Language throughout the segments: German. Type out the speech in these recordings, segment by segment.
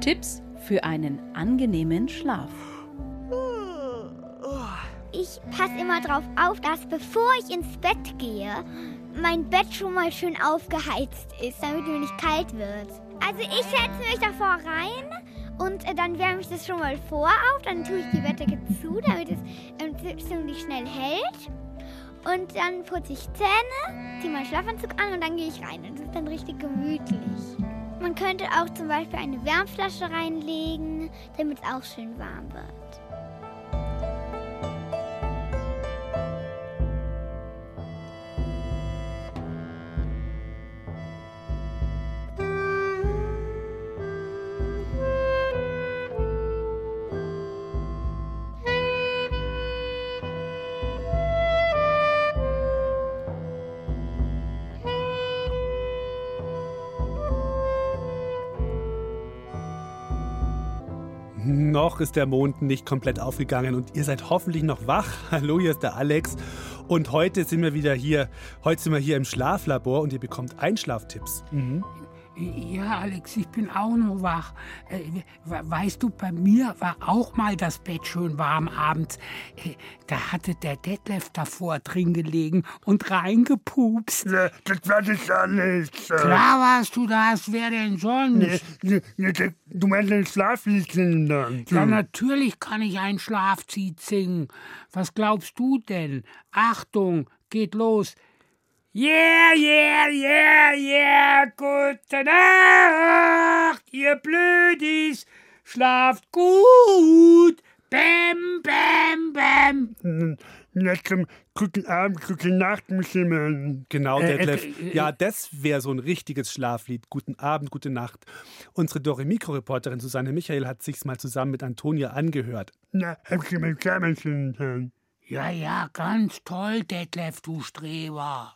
Tipps für einen angenehmen Schlaf. Ich passe immer darauf auf, dass bevor ich ins Bett gehe, mein Bett schon mal schön aufgeheizt ist, damit mir nicht kalt wird. Also ich setze mich davor rein und dann wärme ich das schon mal auf, dann tue ich die Bettdecke zu, damit es ziemlich schnell hält. Und dann putze ich Zähne, ziehe meinen Schlafanzug an und dann gehe ich rein. Und das ist dann richtig gemütlich. Man könnte auch zum Beispiel eine Wärmflasche reinlegen, damit es auch schön warm wird. Noch ist der Mond nicht komplett aufgegangen und ihr seid hoffentlich noch wach. Hallo, hier ist der Alex und heute sind wir hier im Schlaflabor und ihr bekommt Einschlaftipps. Ja, Alex, ich bin auch noch wach. Weißt du, bei mir war auch mal das Bett schön warm abends. Da hatte der Detlef davor drin gelegen und reingepupst. Ne, das war das ja nicht. Klar warst du das, wer denn sonst? Du meinst ein Schlaflied singen dann? Ja, natürlich kann ich ein Schlaflied singen. Was glaubst du denn? Achtung, geht los. Yeah, yeah, yeah, yeah, gute Nacht, ihr Blödis, schlaft gut, bäm, bäm, bäm. Jetzt zum guten Abend, gute Nacht, muss ich meinen. Genau, Detlef. Ja, das wäre so ein richtiges Schlaflied. Guten Abend, gute Nacht. Unsere Dore-Mikro-Reporterin Susanne Michael hat sich's mal zusammen mit Antonia angehört. Na, hab ich mal zusammen singen können. Ja, ganz toll, Detlef, du Streber.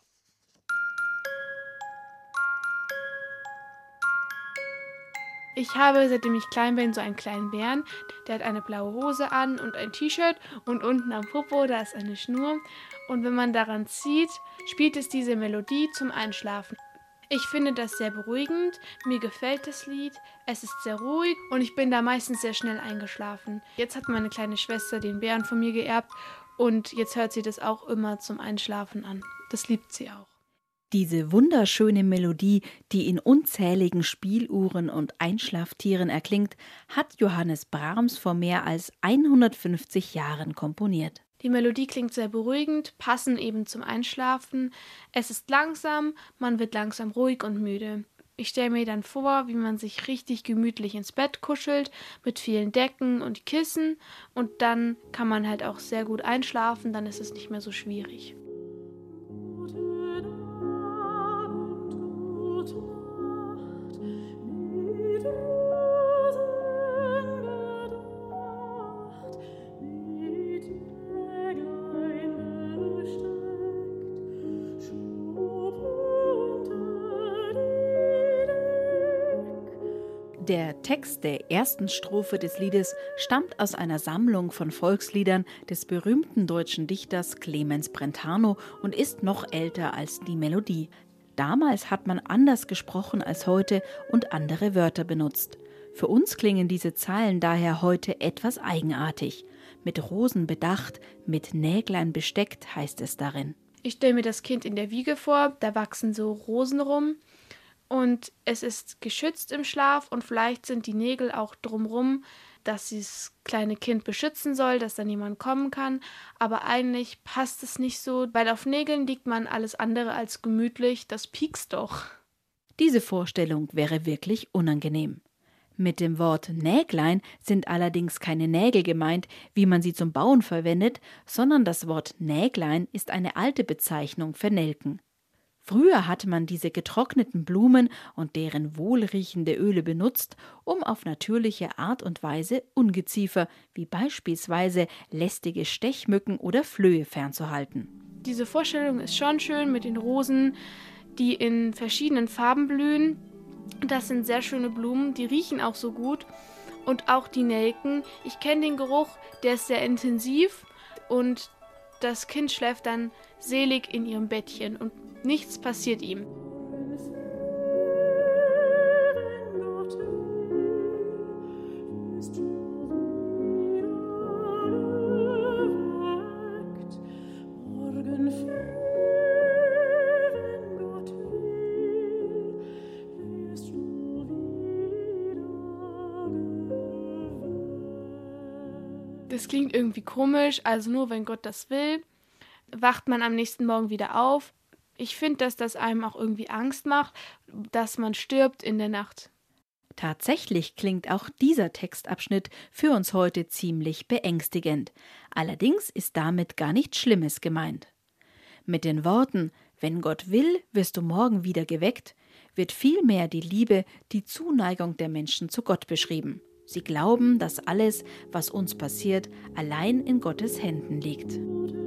Ich habe, seitdem ich klein bin, so einen kleinen Bären. Der hat eine blaue Hose an und ein T-Shirt und unten am Popo, da ist eine Schnur. Und wenn man daran zieht, spielt es diese Melodie zum Einschlafen. Ich finde das sehr beruhigend, mir gefällt das Lied, es ist sehr ruhig und ich bin da meistens sehr schnell eingeschlafen. Jetzt hat meine kleine Schwester den Bären von mir geerbt und jetzt hört sie das auch immer zum Einschlafen an. Das liebt sie auch. Diese wunderschöne Melodie, die in unzähligen Spieluhren und Einschlaftieren erklingt, hat Johannes Brahms vor mehr als 150 Jahren komponiert. Die Melodie klingt sehr beruhigend, passend eben zum Einschlafen. Es ist langsam, man wird langsam ruhig und müde. Ich stelle mir dann vor, wie man sich richtig gemütlich ins Bett kuschelt, mit vielen Decken und Kissen. Und dann kann man halt auch sehr gut einschlafen, dann ist es nicht mehr so schwierig. Der Text der ersten Strophe des Liedes stammt aus einer Sammlung von Volksliedern des berühmten deutschen Dichters Clemens Brentano und ist noch älter als die Melodie. Damals hat man anders gesprochen als heute und andere Wörter benutzt. Für uns klingen diese Zeilen daher heute etwas eigenartig. Mit Rosen bedacht, mit Näglein besteckt, heißt es darin. Ich stelle mir das Kind in der Wiege vor, da wachsen so Rosen rum. Und es ist geschützt im Schlaf und vielleicht sind die Nägel auch drumrum, dass das kleine Kind beschützen soll, dass da niemand kommen kann. Aber eigentlich passt es nicht so, weil auf Nägeln liegt man alles andere als gemütlich, das piekst doch. Diese Vorstellung wäre wirklich unangenehm. Mit dem Wort Näglein sind allerdings keine Nägel gemeint, wie man sie zum Bauen verwendet, sondern das Wort Näglein ist eine alte Bezeichnung für Nelken. Früher hatte man diese getrockneten Blumen und deren wohlriechende Öle benutzt, um auf natürliche Art und Weise Ungeziefer, wie beispielsweise lästige Stechmücken oder Flöhe fernzuhalten. Diese Vorstellung ist schon schön mit den Rosen, die in verschiedenen Farben blühen. Das sind sehr schöne Blumen, die riechen auch so gut. Und auch die Nelken, ich kenne den Geruch, der ist sehr intensiv und das Kind schläft dann selig in ihrem Bettchen und nichts passiert ihm. Das klingt irgendwie komisch, also nur wenn Gott das will, wacht man am nächsten Morgen wieder auf. Ich finde, dass das einem auch irgendwie Angst macht, dass man stirbt in der Nacht. Tatsächlich klingt auch dieser Textabschnitt für uns heute ziemlich beängstigend. Allerdings ist damit gar nichts Schlimmes gemeint. Mit den Worten »Wenn Gott will, wirst du morgen wieder geweckt« wird vielmehr die Liebe, die Zuneigung der Menschen zu Gott beschrieben. Sie glauben, dass alles, was uns passiert, allein in Gottes Händen liegt.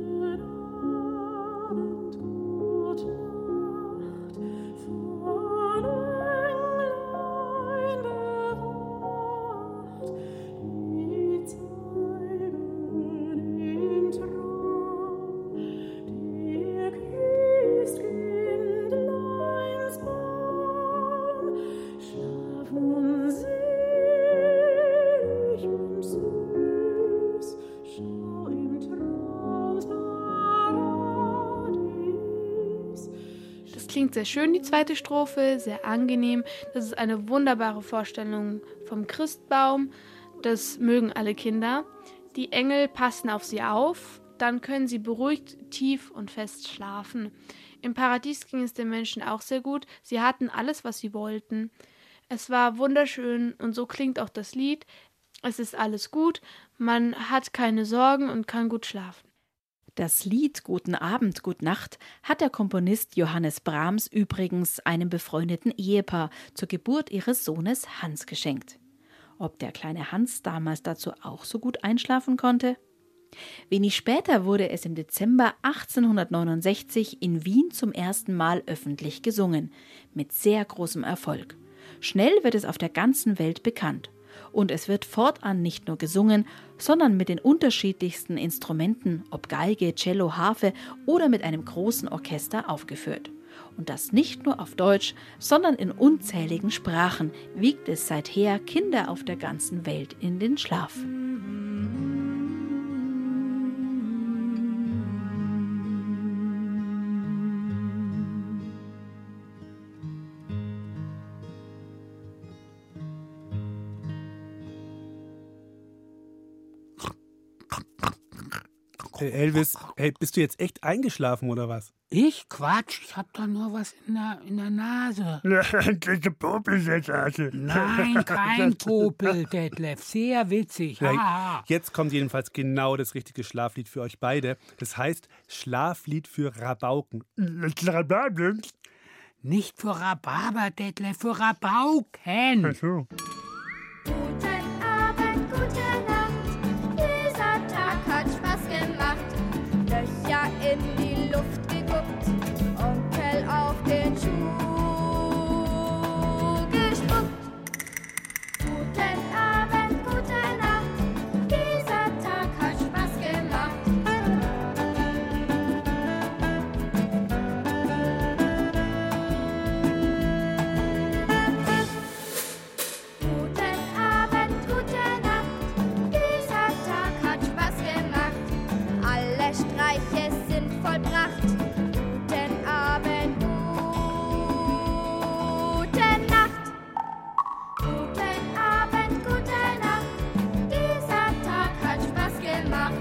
Klingt sehr schön, die zweite Strophe, sehr angenehm. Das ist eine wunderbare Vorstellung vom Christbaum. Das mögen alle Kinder. Die Engel passen auf sie auf, dann können sie beruhigt, tief und fest schlafen. Im Paradies ging es den Menschen auch sehr gut. Sie hatten alles, was sie wollten. Es war wunderschön und so klingt auch das Lied. Es ist alles gut, man hat keine Sorgen und kann gut schlafen. Das Lied »Guten Abend, Gut Nacht« hat der Komponist Johannes Brahms übrigens einem befreundeten Ehepaar zur Geburt ihres Sohnes Hans geschenkt. Ob der kleine Hans damals dazu auch so gut einschlafen konnte? Wenig später wurde es im Dezember 1869 in Wien zum ersten Mal öffentlich gesungen, mit sehr großem Erfolg. Schnell wird es auf der ganzen Welt bekannt. Und es wird fortan nicht nur gesungen, sondern mit den unterschiedlichsten Instrumenten, ob Geige, Cello, Harfe oder mit einem großen Orchester aufgeführt. Und das nicht nur auf Deutsch, sondern in unzähligen Sprachen wiegt es seither Kinder auf der ganzen Welt in den Schlaf. Elvis, hey, bist du jetzt echt eingeschlafen oder was? Ich? Quatsch, ich hab doch nur was in der Nase. Diese Popel-Nase. Nein, kein Popel, Detlef. Sehr witzig. Ja, jetzt kommt jedenfalls genau das richtige Schlaflied für euch beide. Das heißt Schlaflied für Rabauken. Rhabarber? Nicht für Rhabarber, Detlef, für Rabauken. Ach so. Guten Abend, gute Nacht. Dieser Tag hat Spaß gemacht. Löcher in die Luft geguckt. Onkel auf den Schuh gespuckt. Guten Abend, gute Nacht. Dieser Tag hat Spaß gemacht. Guten Abend, gute Nacht. Dieser Tag hat Spaß gemacht. Alle Streiche sind vollbracht. Guten Abend, gute Nacht. Guten Abend, gute Nacht. Dieser Tag hat Spaß gemacht.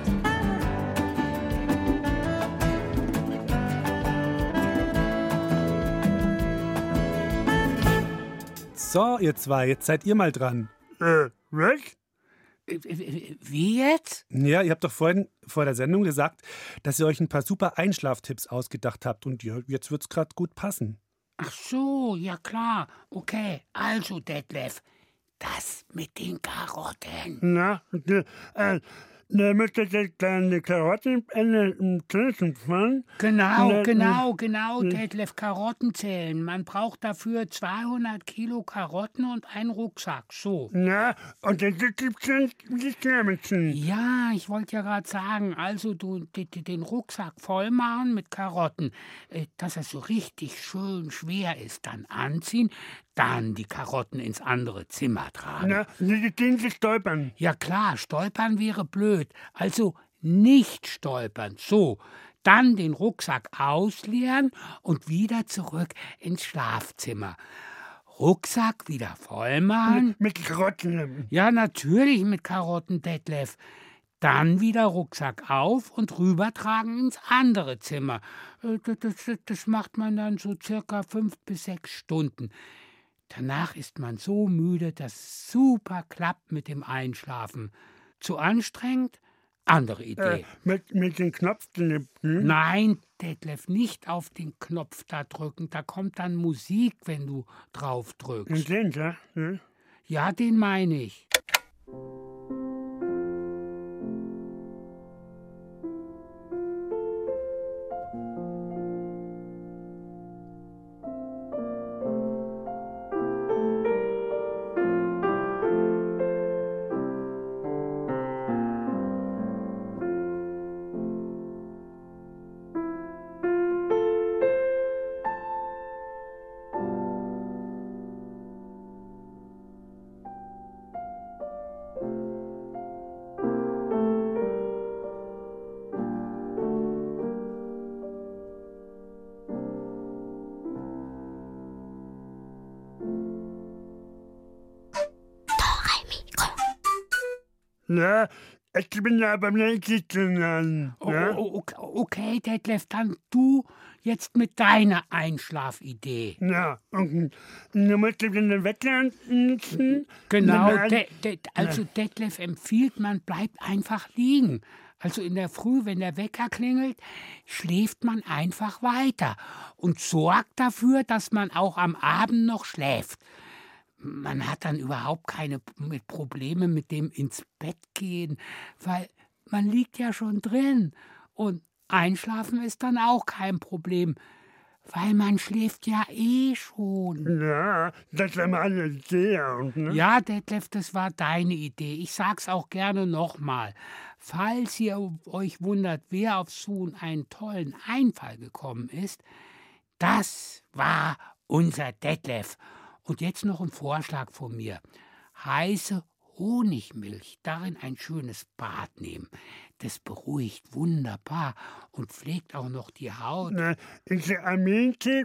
So, ihr zwei, jetzt seid ihr mal dran. Was? Wie jetzt? Ja, ihr habt doch vorhin vor der Sendung gesagt, dass ihr euch ein paar super Einschlaftipps ausgedacht habt und ja, jetzt wird's gerade gut passen. Ach so, ja klar. Okay, also Detlef, das mit den Karotten. Na, damit das kleine Karotten im Kirchen fahren. Genau, Detlef, Karotten zählen. Man braucht dafür 200 Kilo Karotten und einen Rucksack, so. Na, und dann gibt's dann die Klammerchen. Ja, ich wollte ja gerade sagen, also du den Rucksack voll machen mit Karotten, dass er so richtig schön schwer ist, dann anziehen, dann die Karotten ins andere Zimmer tragen. Na, die gehen sie stolpern. Ja klar, stolpern wäre blöd, also nicht stolpern, so. Dann den Rucksack ausleeren und wieder zurück ins Schlafzimmer. Rucksack wieder voll machen. Mit Karotten. Ja, natürlich mit Karotten, Detlef. Dann wieder Rucksack auf und rübertragen ins andere Zimmer. Das macht man dann so circa 5 bis 6 Stunden. Danach ist man so müde, dass es super klappt mit dem Einschlafen. Zu anstrengend? Andere Idee. Mit dem Knopf drücken? Nein, Detlef, nicht auf den Knopf da drücken. Da kommt dann Musik, wenn du drauf drückst. Und den, ja? Ja, den meine ich. Ja, ich bin ja beim Kitchen an. Ja? Okay, Detlef, dann du jetzt mit deiner Einschlafidee. Ja, und du musst den Wecker nutzen. Genau, Detlef empfiehlt, man bleibt einfach liegen. Also in der Früh, wenn der Wecker klingelt, schläft man einfach weiter und sorgt dafür, dass man auch am Abend noch schläft. Man hat dann überhaupt keine Probleme mit dem ins Bett gehen, weil man liegt ja schon drin. Und einschlafen ist dann auch kein Problem, weil man schläft ja eh schon. Ja, das war meine Idee. Ne? Ja, Detlef, das war deine Idee. Ich sag's auch gerne nochmal. Falls ihr euch wundert, wer auf so einen tollen Einfall gekommen ist, das war unser Detlef. Und jetzt noch ein Vorschlag von mir. Heiße Honigmilch, darin ein schönes Bad nehmen. Das beruhigt wunderbar und pflegt auch noch die Haut. Ist der Kamillentee?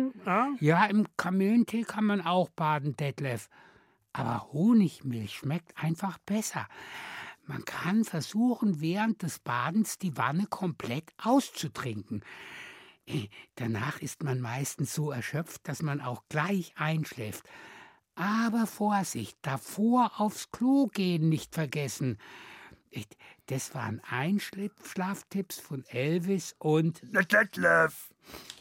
Ja, im Kamillentee kann man auch baden, Detlef. Aber Honigmilch schmeckt einfach besser. Man kann versuchen, während des Badens die Wanne komplett auszutrinken. Danach ist man meistens so erschöpft, dass man auch gleich einschläft. Aber Vorsicht, davor aufs Klo gehen nicht vergessen. Das waren Einschlaftipps von Elvis und Detlef.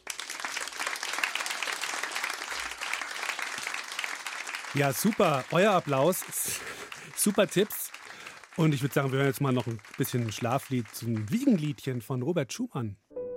Ja, super. Euer Applaus. Super Tipps. Und ich würde sagen, wir hören jetzt mal noch ein bisschen Schlaflied zum Wiegenliedchen von Robert Schumann.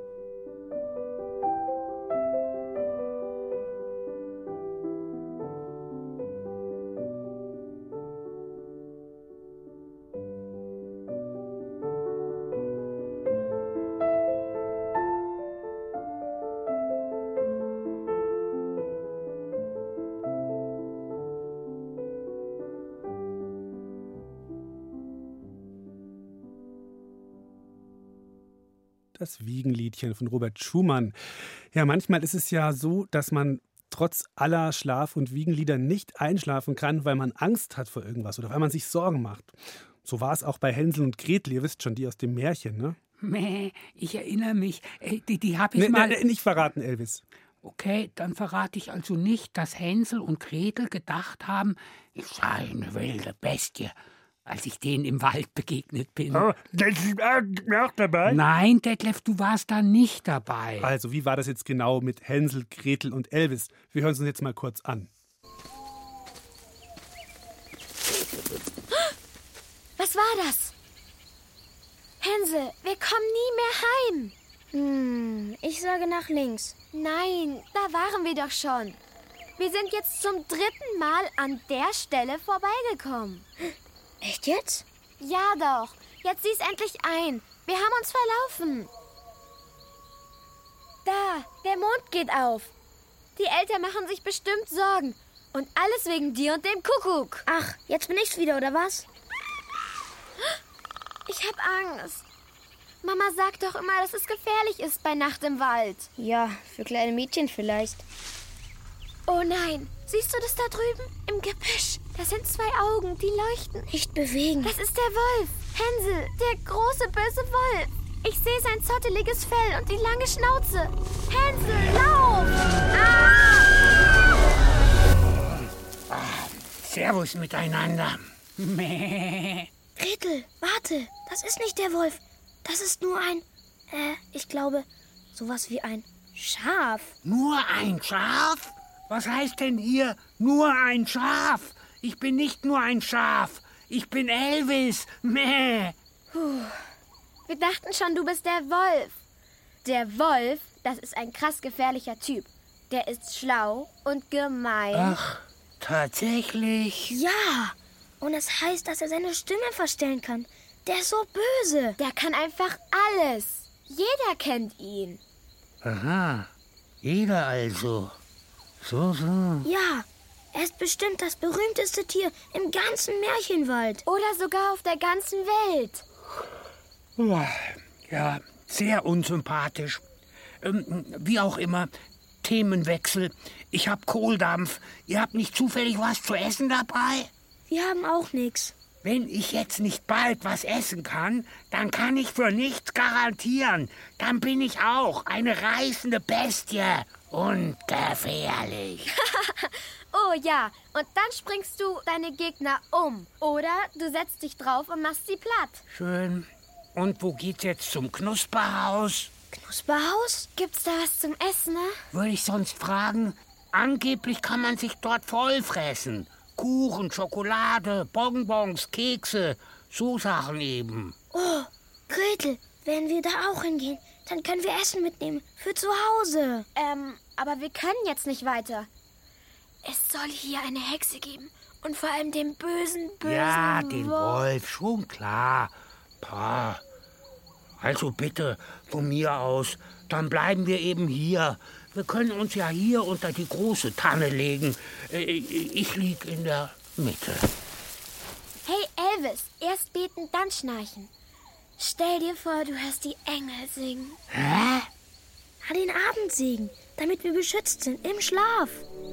Das Wiegenliedchen von Robert Schumann. Ja, manchmal ist es ja so, dass man trotz aller Schlaf- und Wiegenlieder nicht einschlafen kann, weil man Angst hat vor irgendwas oder weil man sich Sorgen macht. So war es auch bei Hänsel und Gretel, ihr wisst schon, die aus dem Märchen, ne? Ich erinnere mich, die habe ich mal... Nicht verraten, Elvis. Okay, dann verrate ich also nicht, dass Hänsel und Gretel gedacht haben, ich sei eine wilde Bestie, als ich denen im Wald begegnet bin. Oh, das ist auch dabei? Nein, Detlef, du warst da nicht dabei. Also, wie war das jetzt genau mit Hänsel, Gretel und Elvis? Wir hören es uns jetzt mal kurz an. Was war das? Hänsel, wir kommen nie mehr heim. Ich sage nach links. Nein, da waren wir doch schon. Wir sind jetzt zum 3. Mal an der Stelle vorbeigekommen. Echt jetzt? Ja doch. Jetzt sieh's endlich ein. Wir haben uns verlaufen. Da, der Mond geht auf. Die Eltern machen sich bestimmt Sorgen. Und alles wegen dir und dem Kuckuck. Ach, jetzt bin ich's wieder, oder was? Ich hab Angst. Mama sagt doch immer, dass es gefährlich ist bei Nacht im Wald. Ja, für kleine Mädchen vielleicht. Ach, Oh nein, siehst du das da drüben? Im Gebüsch. Das sind 2 Augen, die leuchten. Nicht bewegen. Das ist der Wolf. Hänsel, der große böse Wolf. Ich sehe sein zotteliges Fell und die lange Schnauze. Hänsel, lauf! Servus miteinander. Mäh. Gretel, warte. Das ist nicht der Wolf. Das ist nur ein, ich glaube, sowas wie ein Schaf. Nur ein Schaf? Was heißt denn hier nur ein Schaf? Ich bin nicht nur ein Schaf. Ich bin Elvis. Mäh. Wir dachten schon, du bist der Wolf. Der Wolf, das ist ein krass gefährlicher Typ. Der ist schlau und gemein. Ach, tatsächlich? Ja, und es heißt, dass er seine Stimme verstellen kann. Der ist so böse. Der kann einfach alles. Jeder kennt ihn. Aha, jeder also. So. Ja, er ist bestimmt das berühmteste Tier im ganzen Märchenwald. Oder sogar auf der ganzen Welt. Ja, sehr unsympathisch. Wie auch immer, Themenwechsel. Ich hab Kohldampf. Ihr habt nicht zufällig was zu essen dabei? Wir haben auch nichts. Wenn ich jetzt nicht bald was essen kann, dann kann ich für nichts garantieren. Dann bin ich auch eine reißende Bestie und gefährlich. Oh ja, und dann springst du deine Gegner um. Oder du setzt dich drauf und machst sie platt. Schön. Und wo geht's jetzt zum Knusperhaus? Knusperhaus? Gibt's da was zum Essen, ne? Würde ich sonst fragen? Angeblich kann man sich dort vollfressen. Kuchen, Schokolade, Bonbons, Kekse, so Sachen eben. Oh, Gretel, wenn wir da auch hingehen, dann können wir Essen mitnehmen. Für zu Hause. Aber wir können jetzt nicht weiter. Es soll hier eine Hexe geben. Und vor allem den bösen Ja, den Wolf, schon klar. Pah. Also bitte, von mir aus, dann bleiben wir eben hier. Wir können uns ja hier unter die große Tanne legen. Ich lieg in der Mitte. Hey Elvis, erst beten, dann schnarchen. Stell dir vor, du hörst die Engel singen. Hä? Den Abendsegen, damit wir beschützt sind im Schlaf.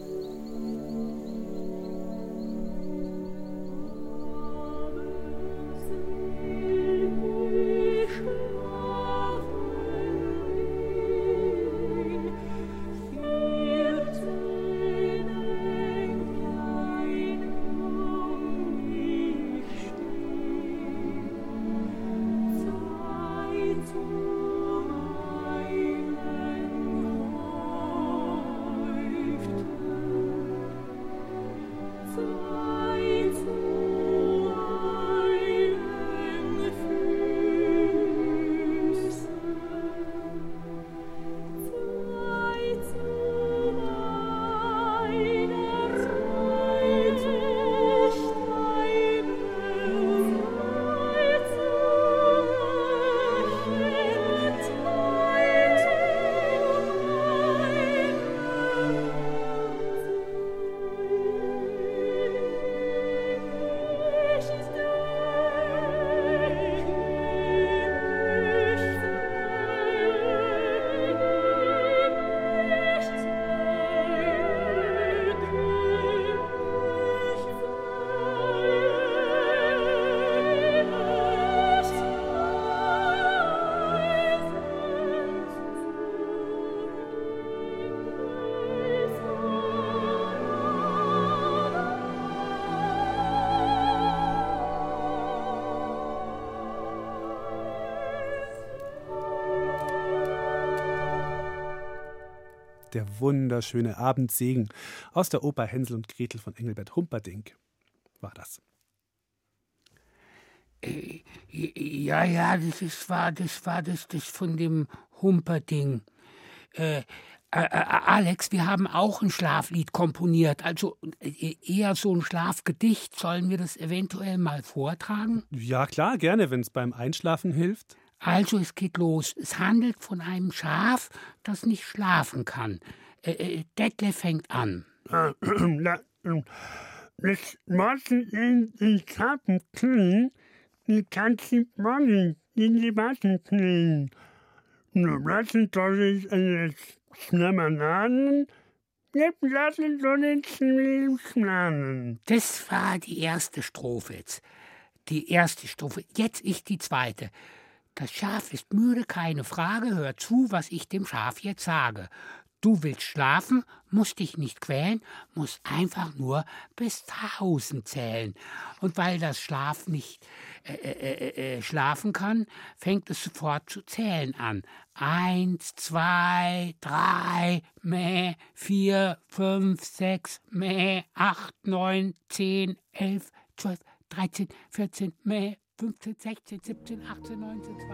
Der wunderschöne Abendsegen aus der Oper Hänsel und Gretel von Engelbert Humperdinck war das. Ja, das war das von dem Humperding. Alex, wir haben auch ein Schlaflied komponiert, also eher so ein Schlafgedicht. Sollen wir das eventuell mal vortragen? Ja, klar, gerne, wenn es beim Einschlafen hilft. Also, es geht los. Es handelt von einem Schaf, das nicht schlafen kann. Detlef fängt an. Das Morgen in den Karten knien, die ganzen Morgen in die Waschen knien. Nur lassen soll ich eine Schnammernaden, Wir lassen uns nicht schlafen. Das war die erste Strophe jetzt. Die erste Strophe. Jetzt ist die zweite. Das Schaf ist müde, keine Frage. Hör zu, was ich dem Schaf jetzt sage. Du willst schlafen, musst dich nicht quälen, musst einfach nur bis 1000 zählen. Und weil das Schaf nicht schlafen kann, fängt es sofort zu zählen an. 1, 2, 3, Mäh, 4, 5, 6, Mäh, 8, 9, 10, 11, 12, 13, 14, Mäh, 15, 16, 17, 18, 19, 20.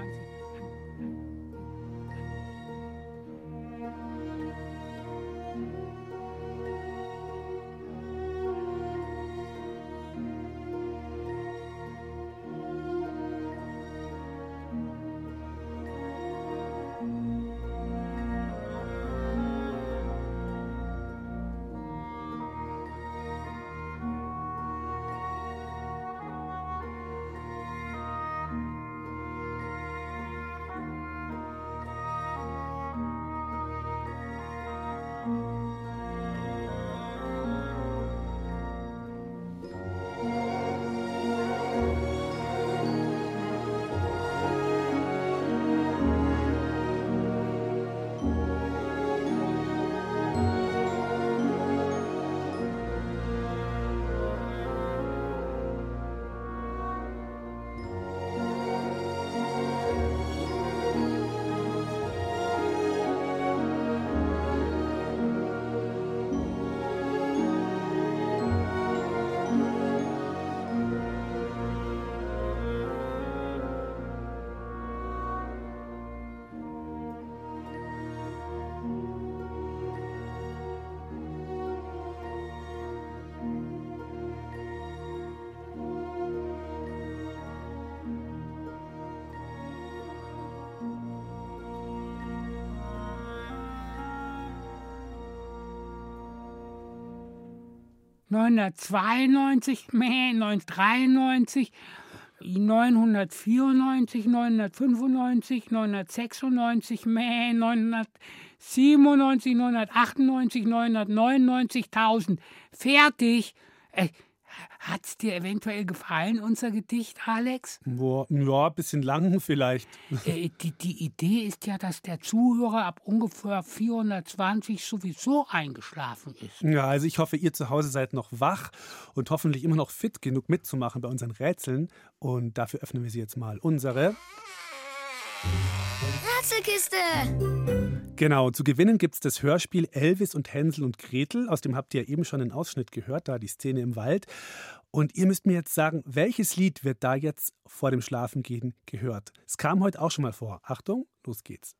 992, 993, 994, 995, 996, 997, 998, 999, 1000. Fertig. Hat's dir eventuell gefallen, unser Gedicht, Alex? Ja, ein bisschen lang vielleicht. Die Idee ist ja, dass der Zuhörer ab ungefähr 420 sowieso eingeschlafen ist. Ja, also ich hoffe, ihr zu Hause seid noch wach und hoffentlich immer noch fit genug mitzumachen bei unseren Rätseln. Und dafür öffnen wir sie jetzt mal. Unsere Rätselkiste! Genau, zu gewinnen gibt es das Hörspiel Elvis und Hänsel und Gretel. Aus dem habt ihr ja eben schon einen Ausschnitt gehört, da die Szene im Wald. Und ihr müsst mir jetzt sagen, welches Lied wird da jetzt vor dem Schlafengehen gehört? Es kam heute auch schon mal vor. Achtung, los geht's.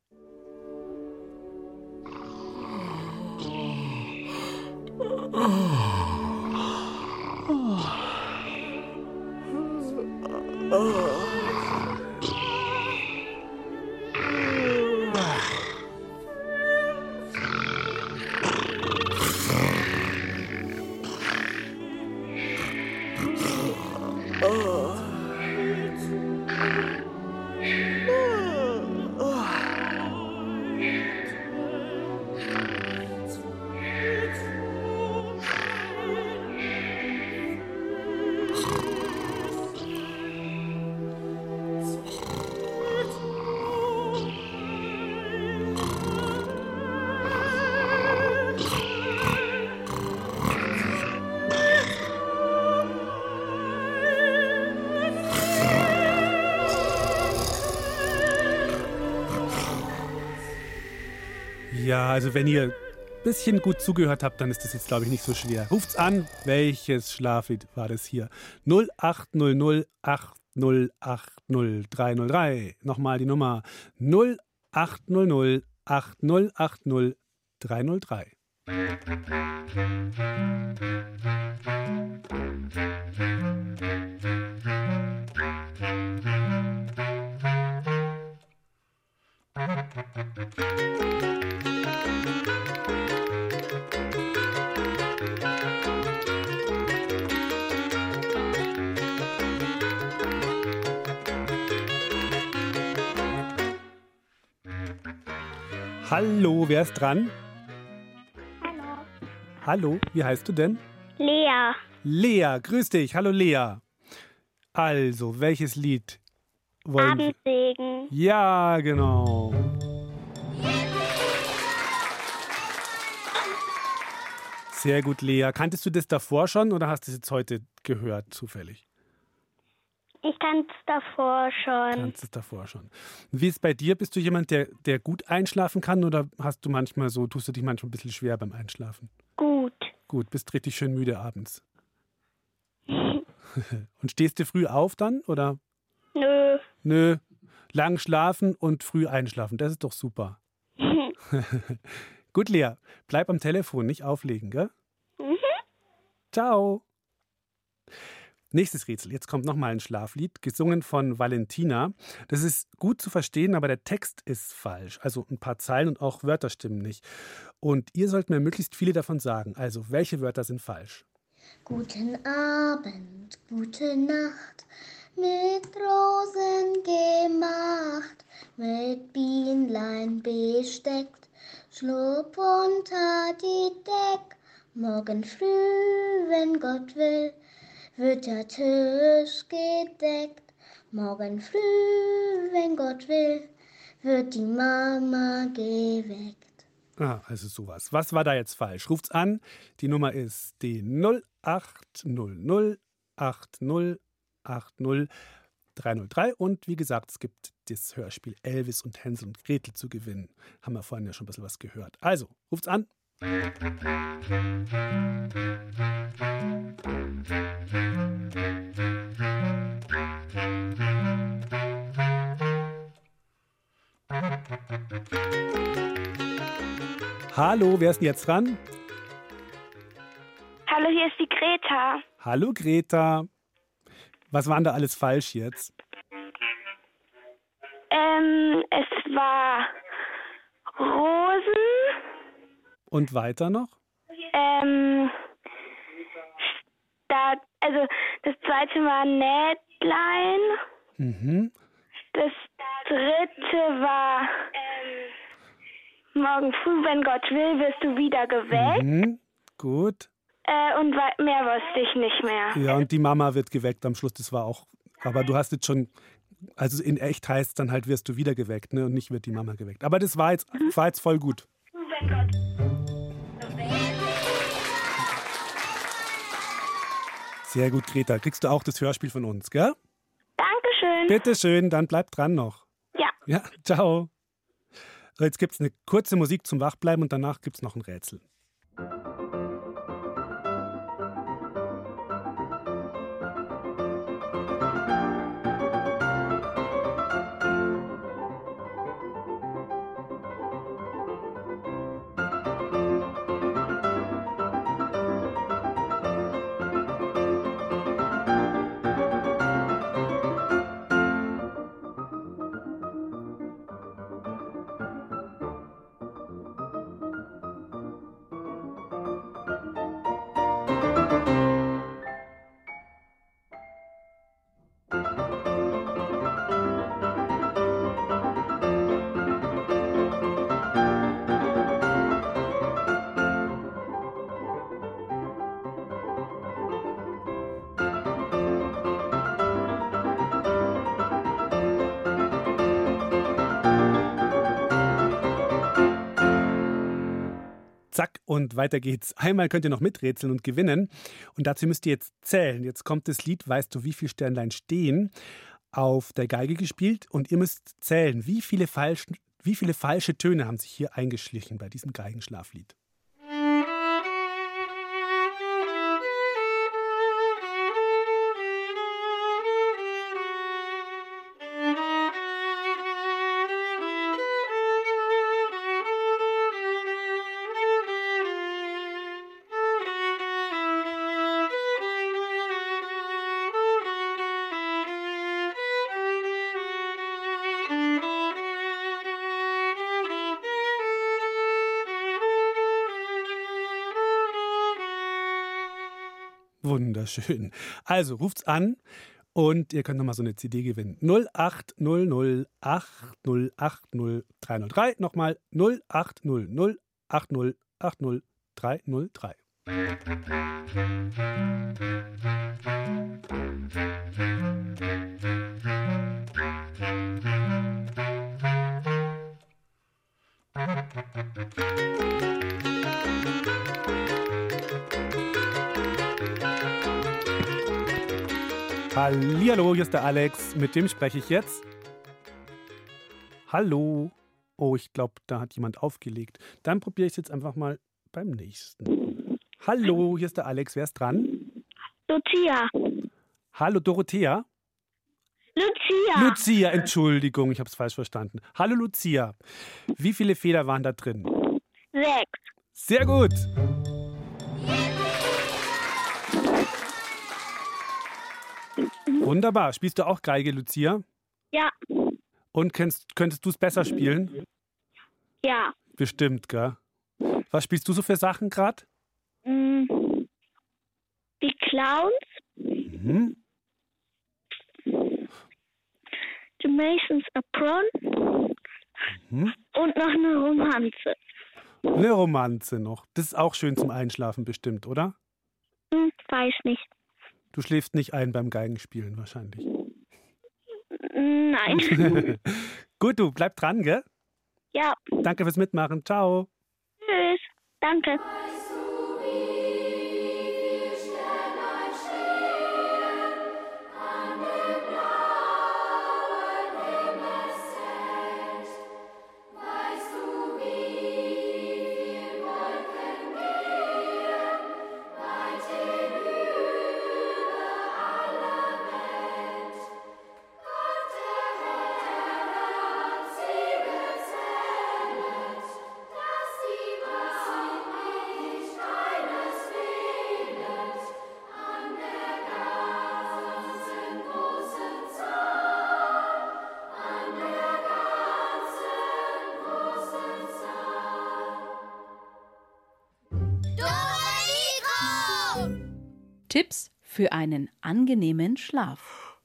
Ja, also wenn ihr ein bisschen gut zugehört habt, dann ist das jetzt, glaube ich, nicht so schwer. Ruft's an, welches Schlaflied war das hier? 0800 8080 303. Nochmal die Nummer 0800 8080 303. Hallo, wer ist dran? Hallo. Hallo, wie heißt du denn? Lea. Lea, grüß dich. Hallo Lea. Also, welches Lied wollen wir? Abendsegen. Ja, genau. Sehr gut, Lea. Kanntest du das davor schon oder hast du es jetzt heute gehört, zufällig? Ich kannte es davor schon. Kannst es davor schon. Wie ist es bei dir? Bist du jemand, der gut einschlafen kann oder tust du dich manchmal ein bisschen schwer beim Einschlafen? Gut. Gut, bist richtig schön müde abends. Und stehst du früh auf dann, oder? Nö. Nö, lang schlafen und früh einschlafen, das ist doch super. Gut, Lea, bleib am Telefon, nicht auflegen, gell? Ciao. Nächstes Rätsel, jetzt kommt nochmal ein Schlaflied, gesungen von Valentina. Das ist gut zu verstehen, aber der Text ist falsch. Also ein paar Zeilen und auch Wörter stimmen nicht. Und ihr sollt mir möglichst viele davon sagen. Also, welche Wörter sind falsch? Guten Abend, gute Nacht, mit Rosen gemacht, mit Bienlein besteckt, schlupf unter die Deck. Morgen früh, wenn Gott will, wird der Tisch gedeckt. Morgen früh, wenn Gott will, wird die Mama geweckt. Ah, also sowas. Was war da jetzt falsch? Ruft's an. Die Nummer ist die 0800 80 80 303. Und wie gesagt, es gibt das Hörspiel Elvis und Hänsel und Gretel zu gewinnen. Haben wir vorhin ja schon ein bisschen was gehört. Also, ruft's an. Hallo, wer ist denn jetzt dran? Hallo, hier ist die Greta. Hallo Greta. Was war denn da alles falsch jetzt? Es war Rosen. Und weiter noch? Das zweite war Nähtlein. Mhm. Das dritte war morgen früh, wenn Gott will, wirst du wieder geweckt. Mhm. Gut. Und mehr wusste ich nicht mehr. Ja, und die Mama wird geweckt am Schluss. Das war auch. Aber du hast jetzt schon. Also in echt heißt es dann halt, wirst du wieder geweckt, ne? Und nicht wird die Mama geweckt. Aber das war jetzt voll gut. Wenn Gott Sehr gut, Greta. Kriegst du auch das Hörspiel von uns, gell? Dankeschön. Bitteschön, dann bleib dran noch. Ja. Ja, ciao. So, jetzt gibt es eine kurze Musik zum Wachbleiben und danach gibt es noch ein Rätsel. Zack, und weiter geht's. Einmal könnt ihr noch miträtseln und gewinnen. Und dazu müsst ihr jetzt zählen. Jetzt kommt das Lied, weißt du, wie viele Sternlein stehen, auf der Geige gespielt. Und ihr müsst zählen, wie viele falsche Töne haben sich hier eingeschlichen bei diesem Geigenschlaflied. Wunderschön. Also ruft's an und ihr könnt nochmal so eine CD gewinnen. 0800 80 80 303. Nochmal 0800 80 80 303. Hallihallo, hier ist der Alex. Mit wem spreche ich jetzt? Hallo. Oh, ich glaube, da hat jemand aufgelegt. Dann probiere ich es jetzt einfach mal beim nächsten. Hallo, hier ist der Alex. Wer ist dran? Lucia. Hallo, Dorothea? Lucia. Lucia, Entschuldigung, ich habe es falsch verstanden. Hallo, Lucia. Wie viele Feder waren da drin? 6. Sehr gut. Wunderbar. Spielst du auch Geige, Lucia? Ja. Und könntest du es besser spielen? Ja. Bestimmt, gell? Was spielst du so für Sachen gerade? Die Clowns. Mhm. The Masons Apron. Mhm. Und noch eine Romanze. Eine Romanze noch. Das ist auch schön zum Einschlafen bestimmt, oder? Weiß nicht. Du schläfst nicht ein beim Geigenspielen wahrscheinlich. Nein. Gut, du, bleib dran, gell? Ja. Danke fürs Mitmachen. Ciao. Tschüss. Danke. Tipps für einen angenehmen Schlaf.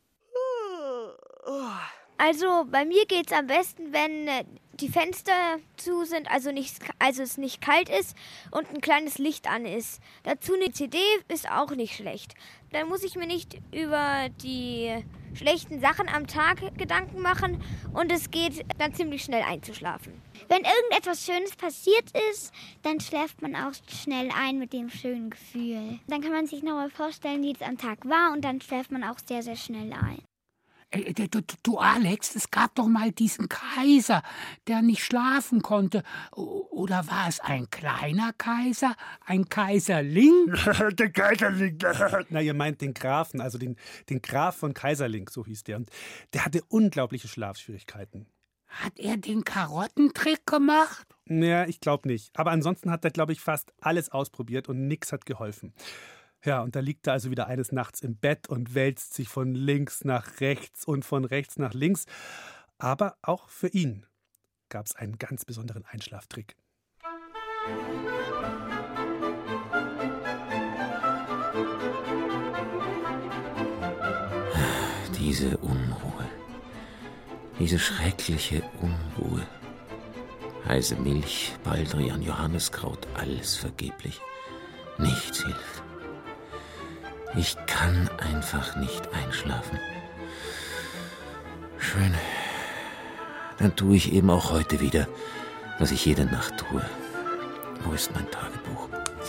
Also bei mir geht es am besten, wenn die Fenster zu sind, also es nicht kalt ist und ein kleines Licht an ist. Dazu eine CD ist auch nicht schlecht. Dann muss ich mir nicht über die schlechten Sachen am Tag Gedanken machen und es geht dann ziemlich schnell einzuschlafen. Wenn irgendetwas Schönes passiert ist, dann schläft man auch schnell ein mit dem schönen Gefühl. Dann kann man sich nochmal vorstellen, wie es am Tag war und dann schläft man auch sehr, sehr schnell ein. Du Alex, es gab doch mal diesen Kaiser, der nicht schlafen konnte. Oder war es ein kleiner Kaiser? Ein Kaiserling? Der Kaiserling. Na, ihr meint den Grafen, also den Graf von Kaiserling, so hieß der. Und der hatte unglaubliche Schlafschwierigkeiten. Hat er den Karottentrick gemacht? Naja, ich glaube nicht. Aber ansonsten hat er, glaube ich, fast alles ausprobiert und nichts hat geholfen. Ja, und da liegt er also wieder eines Nachts im Bett und wälzt sich von links nach rechts und von rechts nach links. Aber auch für ihn gab es einen ganz besonderen Einschlaftrick. Diese Unruhe, diese schreckliche Unruhe. Heiße Milch, Baldrian, Johanniskraut, alles vergeblich. Nichts hilft. Ich kann einfach nicht einschlafen. Schön. Dann tue ich eben auch heute wieder, was ich jede Nacht tue. Wo ist mein Tagebuch?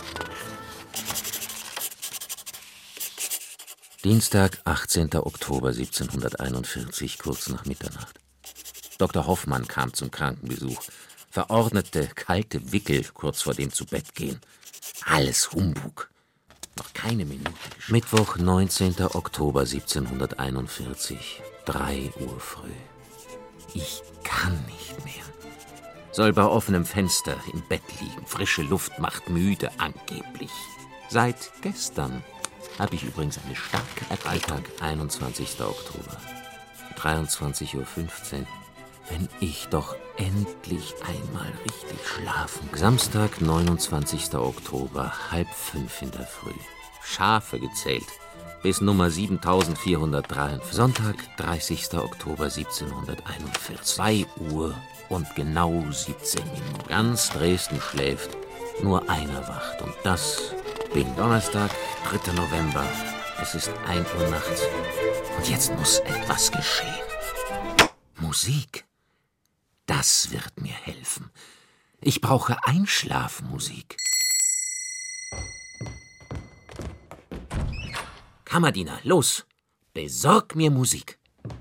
Dienstag, 18. Oktober 1741, kurz nach Mitternacht. Dr. Hoffmann kam zum Krankenbesuch, verordnete kalte Wickel kurz vor dem Zubettgehen. Alles Humbug. Noch keine Minute. Mittwoch, 19. Oktober 1741, 3 Uhr früh. Ich kann nicht mehr. Soll bei offenem Fenster im Bett liegen. Frische Luft macht müde, angeblich. Seit gestern habe ich übrigens eine starke Erkältung. 21. Oktober, 23:15 Uhr. Wenn ich doch endlich einmal richtig schlafen kann. Samstag, 29. Oktober, 4:30 in der Früh. Schafe gezählt. Bis Nummer 7443. Sonntag, 30. Oktober 1741. 2 Uhr und genau 17 Minuten. Ganz Dresden schläft, nur einer wacht. Und das bin Donnerstag, 3. November. Es ist 1 Uhr nachts. Und jetzt muss etwas geschehen. Musik. Das wird mir helfen. Ich brauche Einschlafmusik. Kammerdiener, los! Besorg mir Musik.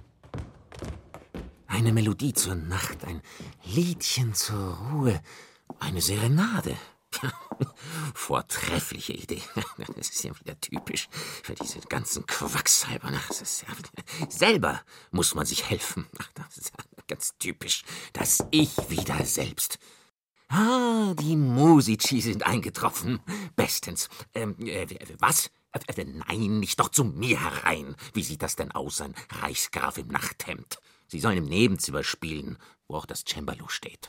Eine Melodie zur Nacht, ein Liedchen zur Ruhe, eine Serenade. Vortreffliche Idee. Das ist ja wieder typisch für diese ganzen Quacksalber. Selber muss man sich helfen. Das ist ganz typisch. Das Ich wieder selbst. Ah, die Musici sind eingetroffen. Bestens. Was? Nein, nicht doch zu mir herein. Wie sieht das denn aus, ein Reichsgraf im Nachthemd? Sie sollen im Nebenzimmer spielen, wo auch das Cembalo steht.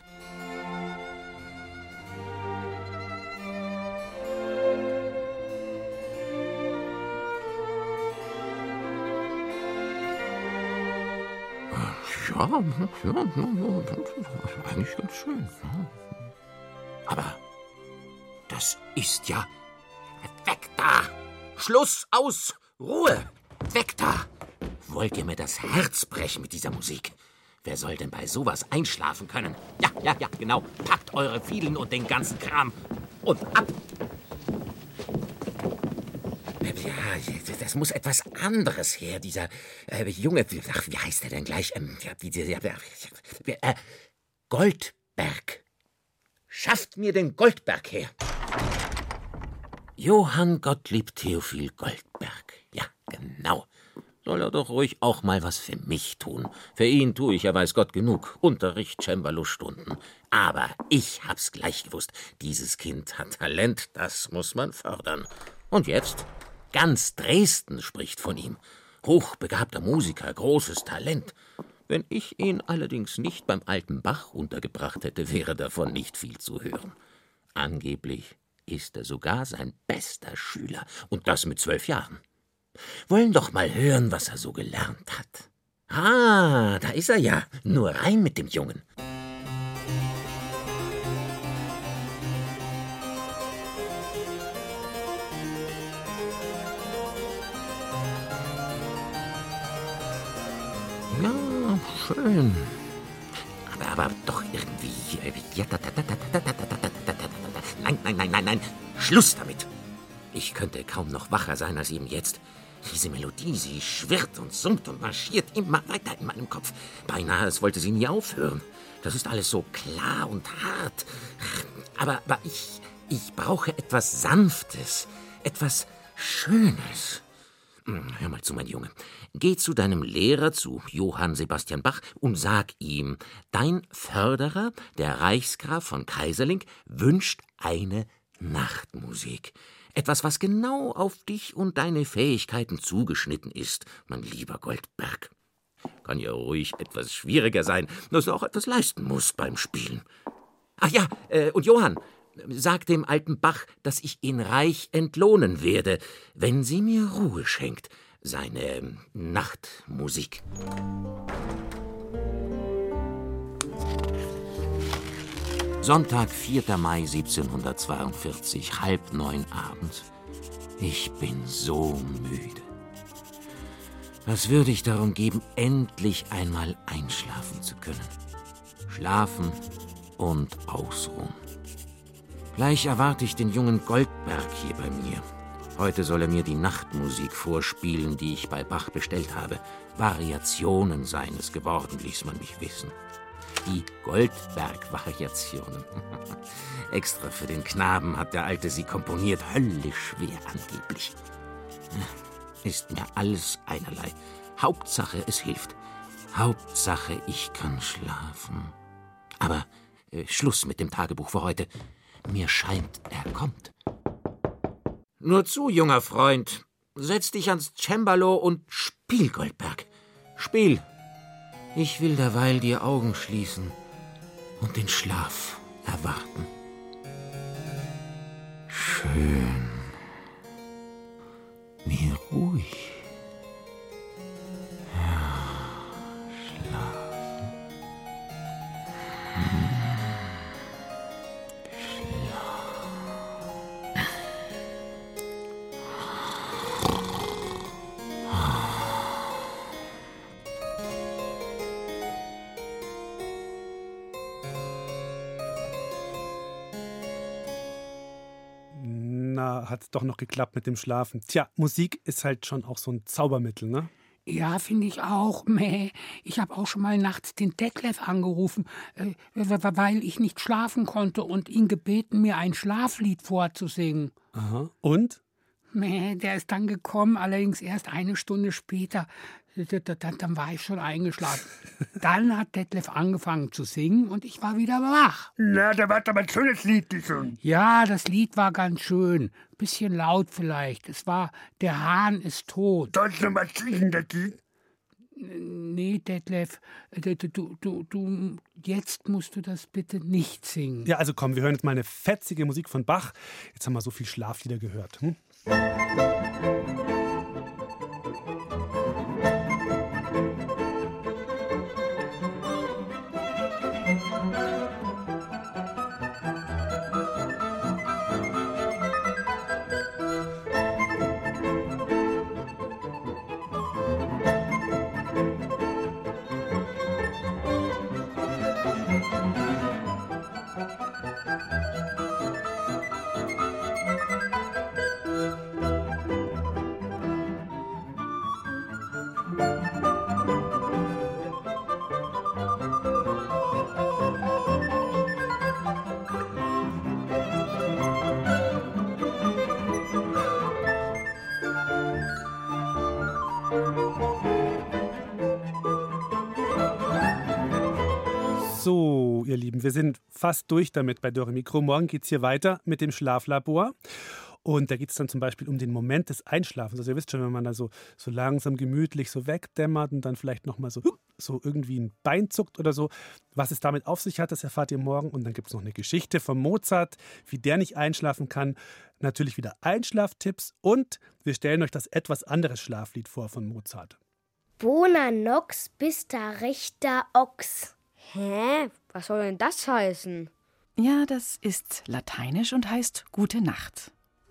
Ja, eigentlich ganz schön. Aber das ist ja... Weg da! Schluss, aus, Ruhe! Weg da! Wollt ihr mir das Herz brechen mit dieser Musik? Wer soll denn bei sowas einschlafen können? Ja, genau. Packt eure Fiedeln und den ganzen Kram und ab! Ja, das muss etwas anderes her. Dieser Junge, ach, wie heißt er denn gleich? Goldberg. Schafft mir den Goldberg her. Johann Gottlieb Theophil Goldberg. Ja, genau. Soll er doch ruhig auch mal was für mich tun. Für ihn tue ich ja weiß Gott genug. Unterricht, Cembalo-Stunden. Aber ich hab's gleich gewusst. Dieses Kind hat Talent, das muss man fördern. Und jetzt? Ganz Dresden spricht von ihm. Hochbegabter Musiker, großes Talent. Wenn ich ihn allerdings nicht beim alten Bach untergebracht hätte, wäre davon nicht viel zu hören. Angeblich ist er sogar sein bester Schüler. Und das mit 12 Jahren. Wollen doch mal hören, was er so gelernt hat. Ah, da ist er ja. Nur rein mit dem Jungen. Ja, schön. Aber doch irgendwie... Nein. Schluss damit. Ich könnte kaum noch wacher sein als eben jetzt. Diese Melodie, sie schwirrt und summt und marschiert immer weiter in meinem Kopf. Beinahe, als wollte sie nie aufhören. Das ist alles so klar und hart. Aber ich brauche etwas Sanftes, etwas Schönes. Hör mal zu, mein Junge. Geh zu deinem Lehrer, zu Johann Sebastian Bach, und sag ihm, dein Förderer, der Reichsgraf von Kaiserling, wünscht eine Nachtmusik. Etwas, was genau auf dich und deine Fähigkeiten zugeschnitten ist, mein lieber Goldberg. Kann ja ruhig etwas schwieriger sein, dass du auch etwas leisten musst beim Spielen. Ach ja, und Johann, sag dem alten Bach, dass ich ihn reich entlohnen werde, wenn sie mir Ruhe schenkt, seine Nachtmusik. Sonntag, 4. Mai 1742, 8:30 abends. Ich bin so müde. Was würde ich darum geben, endlich einmal einschlafen zu können? Schlafen und ausruhen. Gleich erwarte ich den jungen Goldberg hier bei mir. Heute soll er mir die Nachtmusik vorspielen, die ich bei Bach bestellt habe. Variationen seien es geworden, ließ man mich wissen. Die Goldberg-Variationen. Extra für den Knaben hat der Alte sie komponiert, höllisch schwer angeblich. Ist mir alles einerlei. Hauptsache, es hilft. Hauptsache, ich kann schlafen. Aber Schluss mit dem Tagebuch für heute. Mir scheint, er kommt. Nur zu, junger Freund. Setz dich ans Cembalo und spiel, Goldberg. Spiel. Ich will derweil die Augen schließen und den Schlaf erwarten. Schön. Wie ruhig. Ja, schlafen. aber hat es doch noch geklappt mit dem Schlafen. Tja, Musik ist halt schon auch so ein Zaubermittel, ne? Ja, finde ich auch. Ich habe auch schon mal nachts den Detlef angerufen, weil ich nicht schlafen konnte und ihn gebeten, mir ein Schlaflied vorzusingen. Aha. Und? Der ist dann gekommen, allerdings erst eine Stunde später. Dann war ich schon eingeschlafen. Dann hat Detlef angefangen zu singen und ich war wieder wach. Na, da war aber ein schönes Lied gesungen. Ja, das Lied war ganz schön. Bisschen laut vielleicht. Es war Der Hahn ist tot. Sollst du mal singen, das Lied? Nee, Detlef, du, jetzt musst du das bitte nicht singen. Ja, also komm, wir hören jetzt mal eine fetzige Musik von Bach. Jetzt haben wir so viel Schlaflieder gehört. So, ihr Lieben, wir sind fast durch damit bei Dore Mikro. Morgen geht es hier weiter mit dem Schlaflabor. Und da geht es dann zum Beispiel um den Moment des Einschlafens. Also ihr wisst schon, wenn man da so langsam gemütlich so wegdämmert und dann vielleicht nochmal so irgendwie ein Bein zuckt oder so. Was es damit auf sich hat, das erfahrt ihr morgen. Und dann gibt es noch eine Geschichte von Mozart, wie der nicht einschlafen kann. Natürlich wieder Einschlaftipps und wir stellen euch das etwas anderes Schlaflied vor von Mozart. Bona nox bista rechter ox. Hä? Was soll denn das heißen? Ja, das ist lateinisch und heißt Gute Nacht.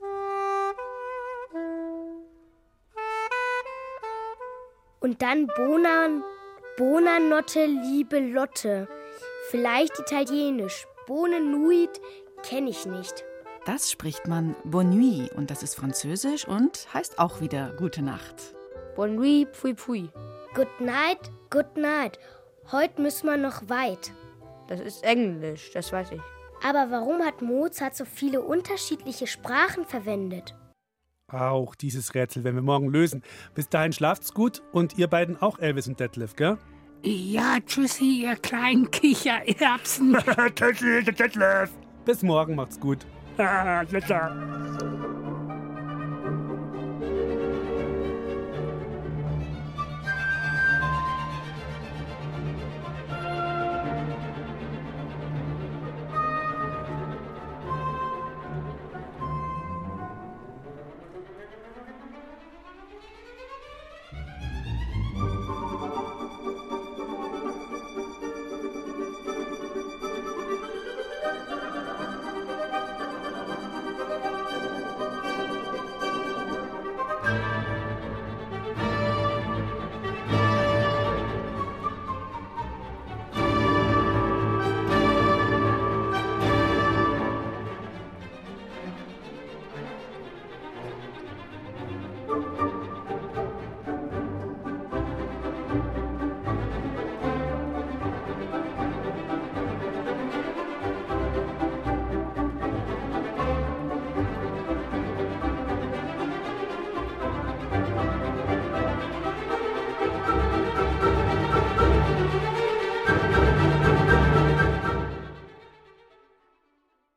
Und dann Bona notte, liebe Lotte. Vielleicht italienisch. Bone nuit kenne ich nicht. Das spricht man Bonne Nuit und das ist französisch und heißt auch wieder Gute Nacht. Bonne Nuit, pfui pfui. Good night, good night. Heute müssen wir noch weit. Das ist Englisch, das weiß ich. Aber warum hat Mozart so viele unterschiedliche Sprachen verwendet? Auch dieses Rätsel werden wir morgen lösen. Bis dahin schlaft's gut und ihr beiden auch, Elvis und Detlef, gell? Ja, tschüssi, ihr kleinen Kichererbsen. Tschüssi, Detlef. Bis morgen, macht's gut. Ah,